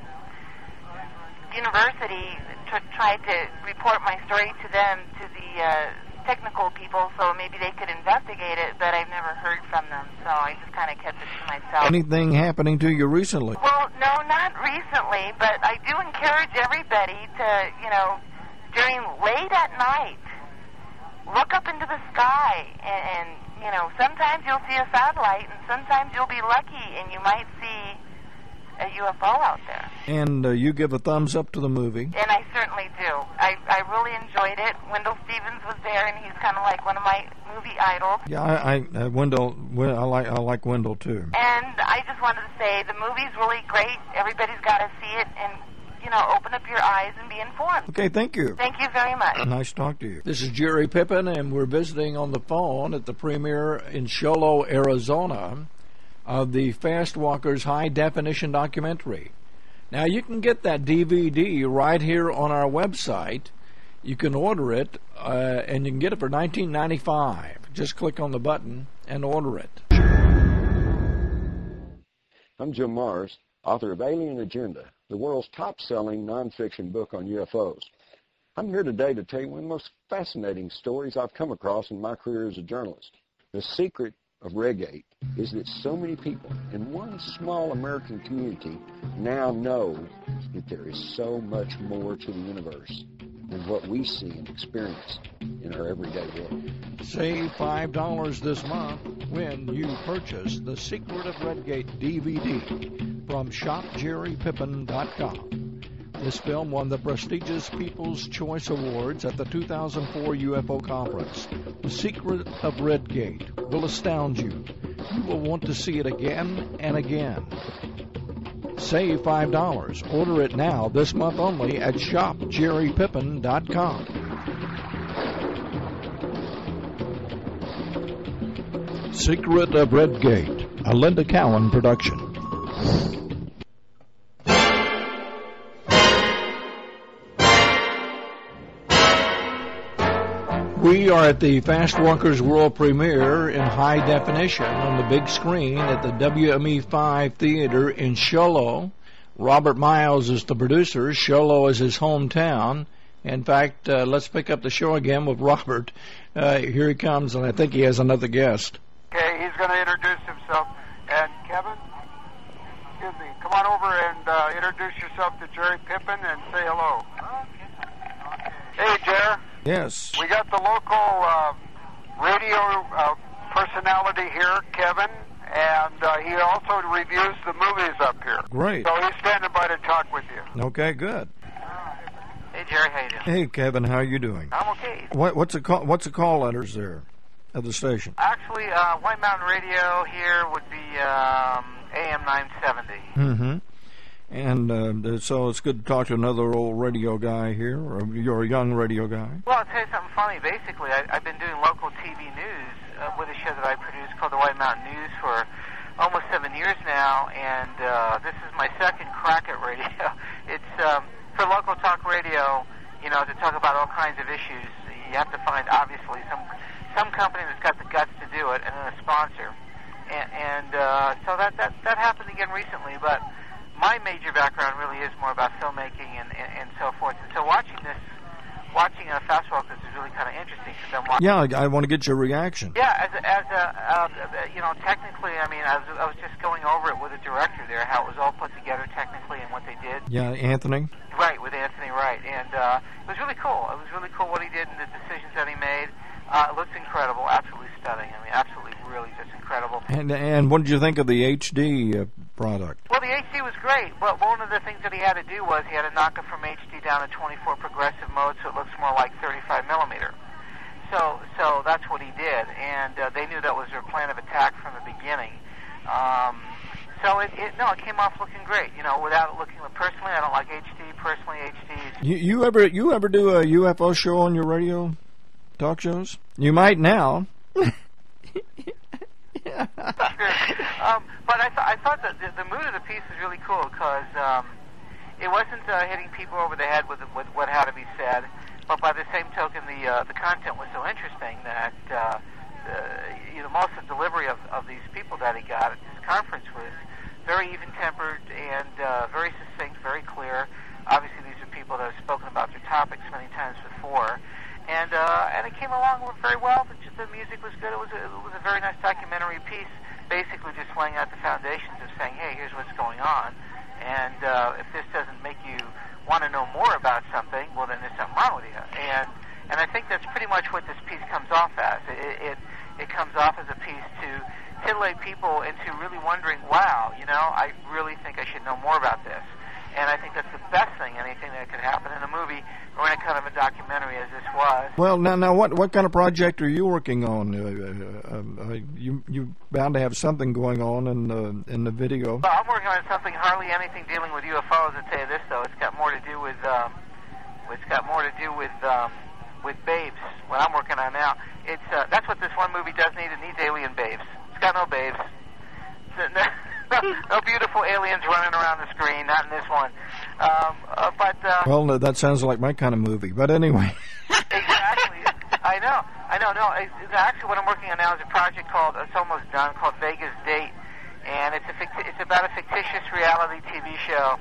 University to try to report my story to them, to the uh, technical people, so maybe they could investigate it, but I've never heard from them, so I just kind of kept it to myself. Anything happening to you recently? Well, no, not recently, but I do encourage everybody to, you know, during late at night, look up into the sky, and, and, you know, sometimes you'll see a satellite, and sometimes you'll be lucky, and you might see a U F O out there. And uh, you give a thumbs up to the movie. And I certainly do. I, I really enjoyed it. Wendell Stevens was there, and he's kind of like one of my movie idols. Yeah, I, I uh, Wendell, I like I like Wendell, too. And I just wanted to say the movie's really great. Everybody's got to see it, and you know, open up your eyes and be informed. Okay, thank you. Thank you very much. Nice to talk to you. This is Jerry Pippin, and we're visiting on the phone at the premiere in Show Low, Arizona, of the Fast Walkers high-definition documentary. Now, you can get that D V D right here on our website. You can order it, uh, and you can get it for nineteen ninety-five dollars. Just click on the button and order it. I'm Jim Mars, author of Alien Agenda, the world's top-selling nonfiction book on U F Os. I'm here today to tell you one of the most fascinating stories I've come across in my career as a journalist. The secret of Redgate is that so many people in one small American community now know that there is so much more to the universe than what we see and experience in our everyday world. Save five dollars this month when you purchase The Secret of Redgate D V D from shop jerry pippin dot com. This film won the prestigious People's Choice Awards at the two thousand four U F O Conference. The Secret of Redgate will astound you. You will want to see it again and again. Save five dollars. Order it now, this month only, at shop jerry pippin dot com. Secret of Redgate, a Linda Cowan production. We are at the Fast Walkers world premiere in high definition on the big screen at the W M E five Theater in Show Low. Robert Miles is the producer. Show Low is his hometown. In fact, uh, let's pick up the show again with Robert. Uh, here he comes, and I think he has another guest. Okay, he's going to introduce himself. And Kevin, excuse me, come on over and uh, introduce yourself to Jerry Pippin and say hello. Hey, Jer. Yes. We got the local uh, radio uh, personality here, Kevin, and uh, he also reviews the movies up here. Great. So he's standing by to talk with you. Okay, good. Hey, Jerry, how you doing? Hey, Kevin, how are you doing? I'm okay. What, what's the call, what's the call letters there of the station? Actually, uh, White Mountain Radio here would be um, A M nine seventy. Mm-hmm. And uh, so it's good to talk to another old radio guy here, or you're a young radio guy. Well, I'll tell you something funny. Basically, I, I've been doing local T V news uh, with a show that I produce called the White Mountain News for almost seven years now, and uh, this is my second crack at radio. It's um, for local talk radio, you know, to talk about all kinds of issues. You have to find, obviously, some some company that's got the guts to do it, and then a sponsor. And, and uh, so that, that that happened again recently, but my major background really is more about filmmaking and, and, and so forth. And so watching this, watching a Fast Walk, this is really kind of interesting. I'm watching. Yeah, I, I want to get your reaction. Yeah, as a, as a uh, you know, technically, I mean, I was, I was just going over it with a director there, how it was all put together technically and what they did. Yeah, Anthony. Right, with Anthony Wright, and uh, it was really cool. It was really cool what he did and the decisions that he made. Uh, it looks incredible, absolutely stunning. I mean, absolutely, really, just incredible. And and what did you think of the H D uh, product? Well, the H D was great, but one of the things that he had to do was he had to knock it from H D down to twenty-four progressive mode, so it looks more like thirty-five millimeter. So, so that's what he did, and uh, they knew that was their plan of attack from the beginning. Um, so it, it, no, it came off looking great. You know, without it looking personally, I don't like H D. Personally, H D is. You you ever you ever do a U F O show on your radio? Talk shows? You might now. um, but I, th- I thought that the, the mood of the piece was really cool because um, it wasn't uh, hitting people over the head with, with what had to be said, but by the same token, the uh, the content was so interesting that uh, the, you know, most of the delivery of, of these people that he got at this conference was very even-tempered and uh, very succinct, very clear. Obviously, these are people that have spoken about their topics many times before. And uh, and it came along very well. The, the music was good. It was a, it was a very nice documentary piece, basically just laying out the foundations of saying, hey, here's what's going on. And uh, if this doesn't make you want to know more about something, well, then there's something wrong with you. And and I think that's pretty much what this piece comes off as. It it, it comes off as a piece to titillate people into really wondering, wow, you know, I really think I should know more about this. And I think that's the best thing, anything that could happen in a movie or in a kind of a documentary as this was. Well, now, now, what what kind of project are you working on? Uh, uh, uh, you you bound to have something going on in the in the video. Well, I'm working on something hardly anything dealing with U F Os. I'll tell you this though, it's got more to do with um, it's got more to do with um, with babes. What I'm working on now, it's uh, that's what this one movie does need. It needs alien babes. It's got no babes. It's, no, no beautiful aliens running around the screen, not in this one. Um, uh, but uh, well, no, that sounds like my kind of movie. But anyway. Exactly. I know. I know. No, it's, it's actually what I'm working on now is a project called, it's almost done, called Vegas Date. And it's a ficti- it's about a fictitious reality T V show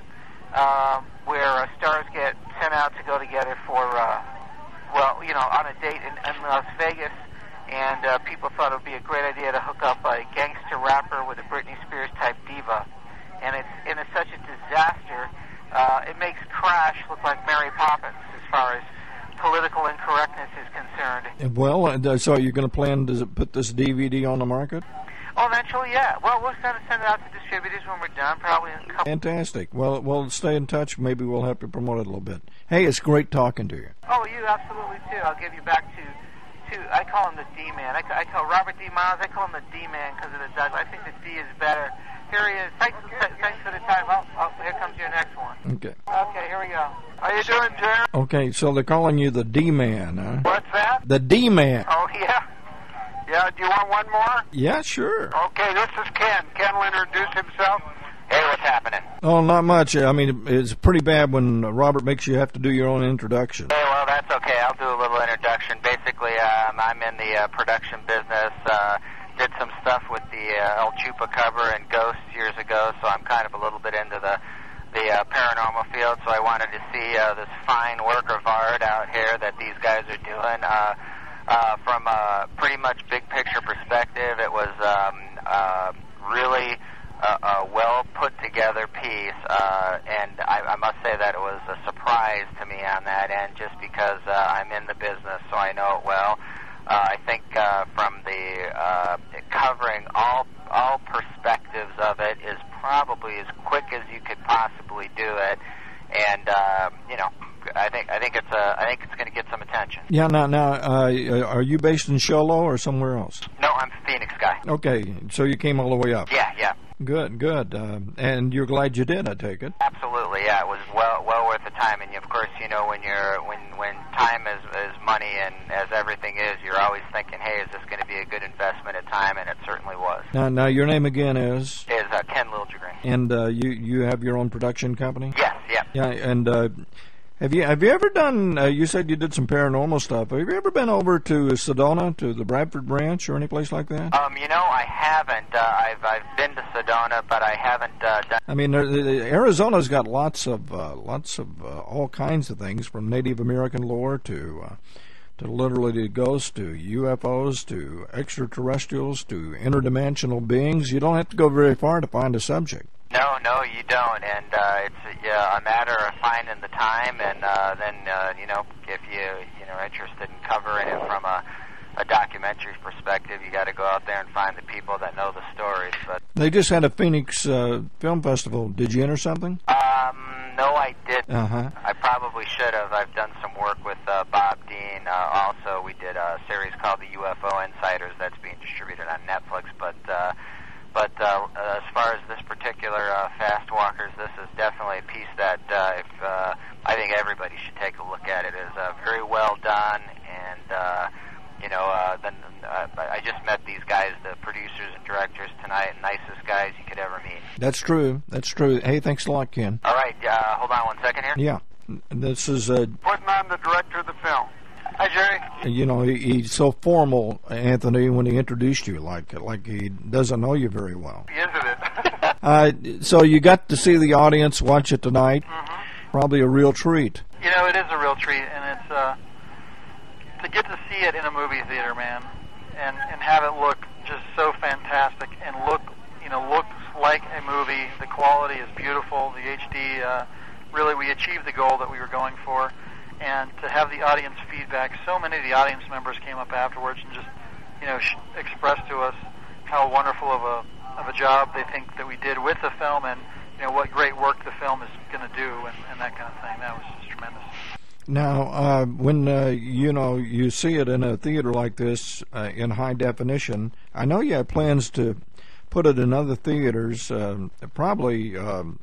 um, where uh, stars get sent out to go together for, uh, well, you know, on a date in, in Las Vegas. And uh, people thought it would be a great idea to hook up a gangster rapper with a Britney Spears type diva. And it's, and it's such a disaster. Uh, it makes Crash look like Mary Poppins as far as political incorrectness is concerned. Well, uh, so you're going to plan to put this D V D on the market? Oh, eventually, yeah. Well, we're going to send it out to distributors when we're done, probably in a couple. Fantastic. Well, well, stay in touch. Maybe we'll have to promote it a little bit. Hey, it's great talking to you. Oh, you absolutely too. I'll give you back to, to I call him the D-Man. I, I call Robert D. Miles, I call him the D-Man because of the Doug. I think the D is better. Here he is. Thanks, okay. thanks for the time. Oh, oh, here comes your next one. Okay. Okay, here we go. How you doing, Jerry? Okay, so they're calling you the D-Man, huh? What's that? The D-Man. Oh, yeah. Yeah, do you want one more? Yeah, sure. Okay, this is Ken. Ken will introduce himself. Hey, what's happening? Oh, not much. I mean, it's pretty bad when Robert makes you have to do your own introduction. Hey, well, that's okay. I'll do a little introduction. Basically, um, I'm in the uh, production business. Uh, did some stuff with the uh, El Chupa cover and Ghosts years ago, so I'm kind of a little bit into the the uh, paranormal field, so I wanted to see uh, this fine work of art out here that these guys are doing. Uh, uh, from a pretty much big picture perspective, it was um, uh, really a, a well put together piece, uh, and I, I must say that it was a surprise to me on that end, just because uh, I'm in the business, so I know it well. Uh, I think uh, from the uh, covering all all perspectives of it is probably as quick as you could possibly do it, and uh, you know, I think I think it's a I think it's going to get some attention. Yeah. Now, now, uh, are you based in Show Low or somewhere else? No, I'm a Phoenix guy. Okay, so you came all the way up. Yeah, yeah. Good, good. Uh, and you're glad you did, I take it. Absolutely, yeah. It was well well worth the time, and of course, you know, when you're when when time is is money, and as everything is, you're always thinking, hey, is this going to be a good investment of time? And it certainly was. Now, now your name again is? Is uh, Ken Liljegren. And uh, you you have your own production company? Yes, yeah. Yeah, and. Uh, Have you have you ever done? Uh, you said you did some paranormal stuff. Have you ever been over to Sedona, to the Bradford Branch, or any place like that? Um, you know, I haven't. Uh, I've I've been to Sedona, but I haven't uh, done. I mean, Arizona's got lots of uh, lots of uh, all kinds of things, from Native American lore to uh, to literally ghosts, to U F Os, to extraterrestrials, to interdimensional beings. You don't have to go very far to find a subject. No, no, you don't, and uh, it's yeah, a matter of finding the time, and uh, then uh, you know, if you you know are interested in covering it from a, a documentary perspective, you got to go out there and find the people that know the stories. But they just had a Phoenix uh, Film Festival. Did you enter something? Um, no, I didn't. Uh-huh. I probably should have. I've done some work with uh, Bob Dean. Uh, also, we did a series called the U F O Insiders that's being distributed on Netflix, but. Uh, But uh, as far as this particular uh, Fast Walkers, this is definitely a piece that uh, if, uh, I think everybody should take a look at. It is uh, very well done, and uh, you know, uh, then uh, I just met these guys, the producers and directors tonight, nicest guys you could ever meet. That's true. That's true. Hey, thanks a lot, Ken. All right, uh, hold on one second here. Yeah, this is uh, putting on the director of the film. Hi, Jerry. You know, he, he's so formal, Anthony, when he introduced you, like like he doesn't know you very well. Isn't it? uh, so you got to see the audience watch it tonight. Mm-hmm. Probably a real treat. You know, it is a real treat, and it's uh, to get to see it in a movie theater, man, and and have it look just so fantastic, and look, you know, looks like a movie. The quality is beautiful. The H D, uh, really, we achieved the goal that we were going for. And to have the audience feedback, so many of the audience members came up afterwards and just, you know, sh- expressed to us how wonderful of a of a job they think that we did with the film, and you know what great work the film is going to do, and, and that kind of thing. That was just tremendous. Now, uh, when uh, you know you see it in a theater like this uh, in high definition, I know you have plans to put it in other theaters, uh, probably. Um,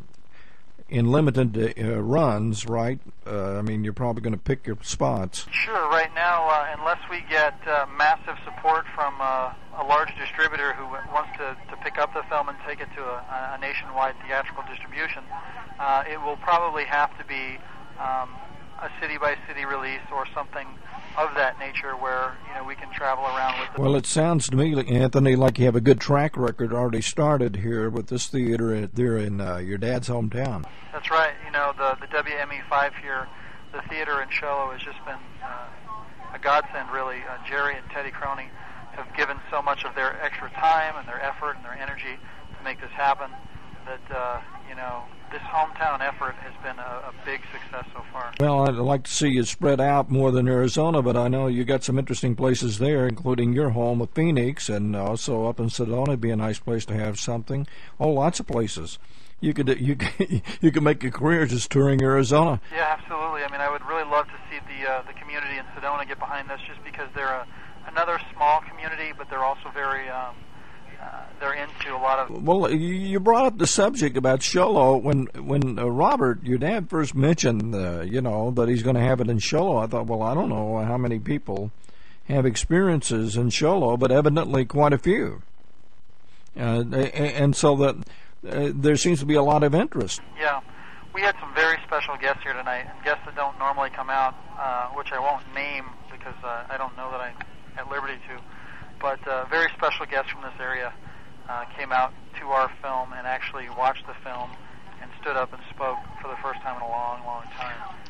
in limited uh, runs, right? Uh, I mean, you're probably going to pick your spots. Sure. Right now, uh, unless we get uh, massive support from uh, a large distributor who wants to, to pick up the film and take it to a, a nationwide theatrical distribution, uh, it will probably have to be um, a city-by-city release or something of that nature where, you know, we can travel around with it. Well, it sounds to me, Anthony, like you have a good track record already started here with this theater there in uh, your dad's hometown. That's right. You know, the, the W M E five here, the theater in Show Low has just been uh, a godsend, really. Uh, Jerry and Teddy Crony have given so much of their extra time and their effort and their energy to make this happen that, uh, you know, this hometown effort has been a, a big success so far. Well, I'd like to see you spread out more than Arizona, but I know you got some interesting places there, including your home of Phoenix, and also up in Sedona would be a nice place to have something. Oh, lots of places. You could you could, you could make a career just touring Arizona. Yeah, absolutely. I mean, I would really love to see the uh, the community in Sedona get behind this, just because they're a, another small community, but they're also very. Um, Uh, they're into a lot of. Well, you brought up the subject about Show Low when when uh, Robert, your dad, first mentioned, uh, you know, that he's going to have it in Show Low. I thought, well, I don't know how many people have experiences in Show Low, but evidently quite a few. Uh, and so that uh, there seems to be a lot of interest. Yeah, we had some very special guests here tonight, and guests that don't normally come out, uh, which I won't name because uh, I don't know that I'm at liberty to. But uh, very special guests from this area uh, came out to our film and actually watched the film and stood up and spoke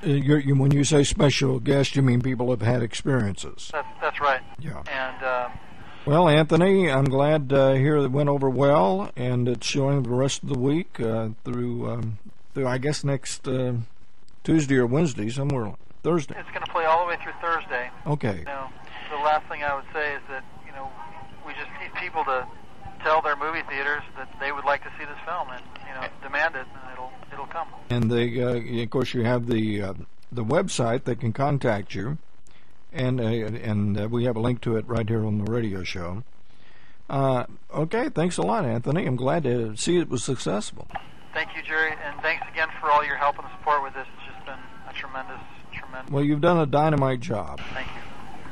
you're, you, when you say special guest, you mean people have had experiences. That's, that's right. Yeah. And um, well, Anthony, I'm glad to uh, hear it went over well, and it's showing the rest of the week uh, through, um, through I guess next uh, Tuesday or Wednesday, somewhere Thursday. It's going to play all the way through Thursday. Okay. You know, the last thing I would say is that you know we just need people to tell their movie theaters that they would like to see this film, and you know demand it, and it'll it'll come. And they, uh, of course, you have the uh, the website. They can contact you, and uh, and uh, we have a link to it right here on the radio show. Uh, okay, thanks a lot, Anthony. I'm glad to see it was successful. Thank you, Jerry, and thanks again for all your help and support with this. It's just been a tremendous, tremendous. Well, you've done a dynamite job. Thank you.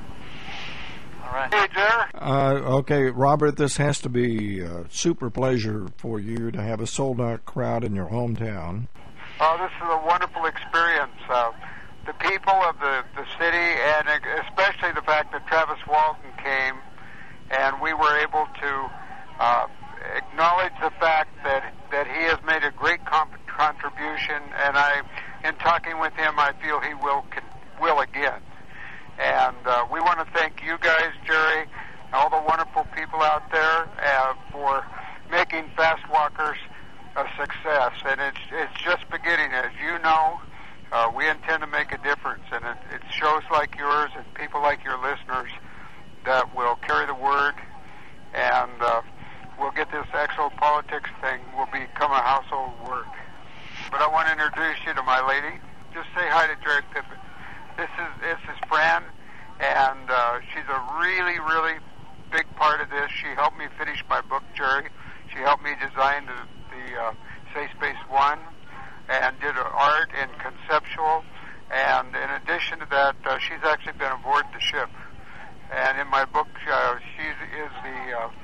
All right. Hey, Jerry. Uh, okay, Robert, this has to be a super pleasure for you to have a sold-out crowd in your hometown. Oh, this is a wonderful experience. Uh, the people of the, the city, and especially the fact that Travis Walton came, and we were able to uh, acknowledge the fact that, that he has made a great comp- contribution, and I, in talking with him, I feel he will con- will again. And uh, we want to thank you guys, Jerry, all the wonderful people out there uh, for making Fast Walkers a success. And it's it's just beginning. As you know, uh, we intend to make a difference. And it, it's shows like yours and people like your listeners that will carry the word, and uh, we'll get this exopolitics thing will become a household word. But I want to introduce you to my lady. Just say hi to Jerry Pippin. This is this is Fran, and uh, she's a really, really big part of this. She helped me finish my book, Jerry. She helped me design the, the uh, Safe Space One, and did art and conceptual. And in addition to that, uh, she's actually been aboard the ship. And in my book, uh, she is the uh,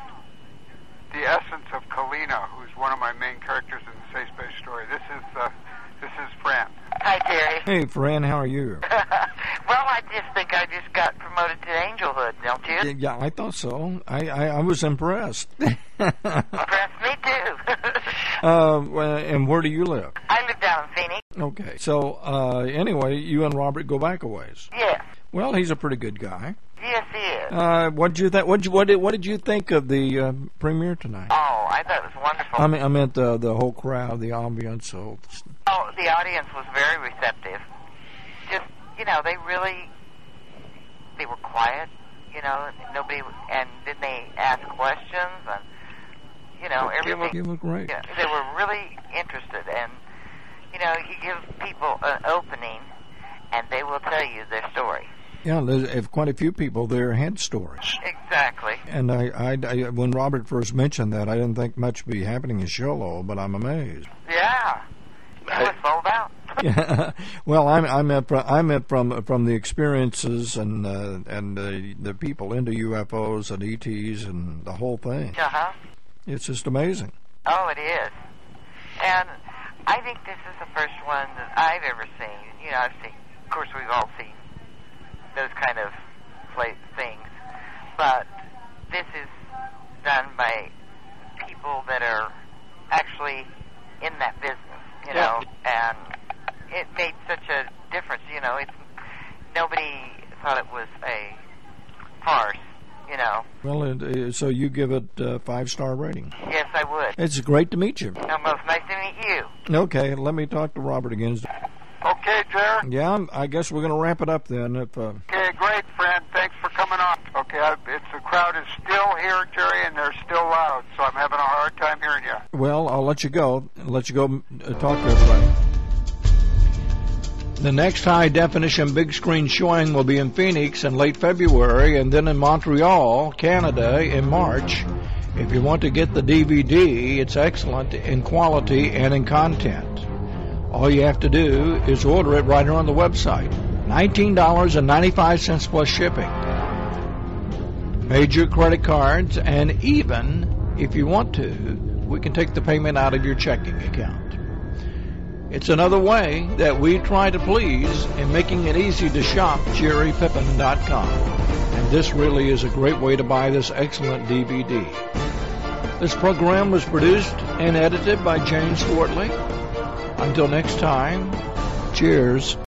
the essence of Kalina, who's one of my main characters in the Safe Space story. This is uh, this is Fran. Hi, Jerry. Hey, Fran, how are you? Well, I just think I just got promoted to angelhood, don't you? Yeah, I thought so. I, I, I was impressed. Impressed me, too. uh, and where do you live? I live down in Phoenix. Okay. So, uh, anyway, you and Robert go back a ways. Yes. Well, he's a pretty good guy. Yes, he is. Uh, what did you think? What did you, what did what did you think of the uh, premiere tonight? Oh, I thought it was wonderful. I mean, I meant uh, the whole crowd, the ambience. So. Oh, the audience was very receptive. Just, you know, they really, they were quiet. You know, nobody, and then they asked questions, and you know, everything. You look great. Yeah, they were really interested, and you know, you give people an opening, and they will tell you their story. Yeah, there's quite a few people there had stories. Exactly. And I, I, I, when Robert first mentioned that, I didn't think much would be happening in Shiloh, but I'm amazed. Yeah, it was sold out. Yeah. Well, I'm I'm at, I'm at from from the experiences and uh, and the the people into U F Os and E Ts and the whole thing. Uh huh. It's just amazing. Oh, it is. And I think this is the first one that I've ever seen. You know, I've seen, of course, we've all seen those kind of play things, but this is done by people that are actually in that business, you know, and it made such a difference. You know, it's nobody thought it was a farce, you know. Well, it, uh, so you give it a five-star rating. Yes, I would. It's great to meet you. Almost nice to meet you. Okay, let me talk to Robert again. Okay, Jerry. Yeah, I guess we're going to wrap it up then. If uh... Okay, great, friend. Thanks for coming on. Okay, I, it's the crowd is still here, Jerry, and they're still loud, so I'm having a hard time hearing you. Well, I'll let you go. I'll let you go uh, talk to everybody. The next high-definition big screen showing will be in Phoenix in late February, and then in Montreal, Canada, in March. If you want to get the D V D, it's excellent in quality and in content. All you have to do is order it right here on the website. nineteen dollars and ninety-five cents plus shipping. Major credit cards, and even, if you want to, we can take the payment out of your checking account. It's another way that we try to please in making it easy to shop Jerry Pippin dot com. And this really is a great way to buy this excellent D V D. This program was produced and edited by James Swartley. Until next time, Cheers.